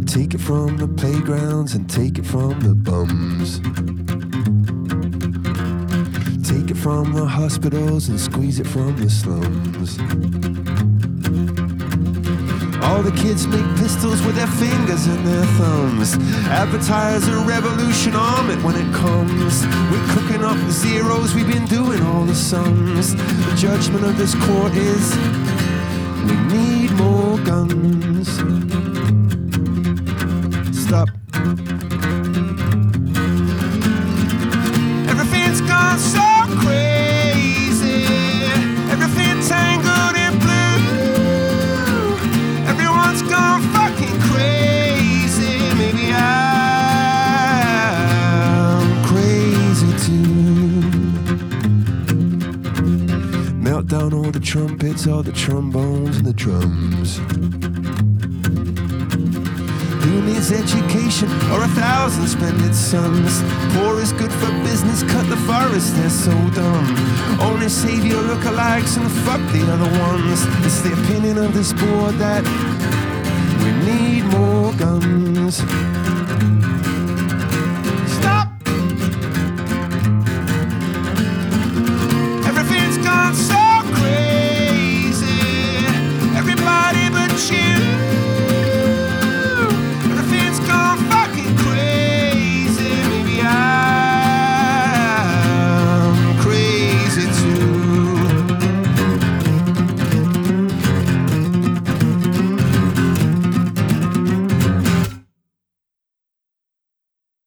Take it from the playgrounds and take it from the bums. Take it from the hospitals and squeeze it from the slums. All the kids make pistols with their fingers and their thumbs. Advertise a revolution arm it when it comes. We're cooking up the zeros, we've been doing all the sums. The judgment of this court is we need more guns. Stop. Everything's gone so crazy. Everything tangled in blue. Everyone's gone fucking crazy. Maybe I'm crazy too. Melt down all the trumpets, all the trombones and the drums. Who needs education or 1,000 splendid sons? Poor is good for business, cut the forest, they're so dumb. Only save your lookalikes and fuck the other ones. It's the opinion of this board that we need more guns.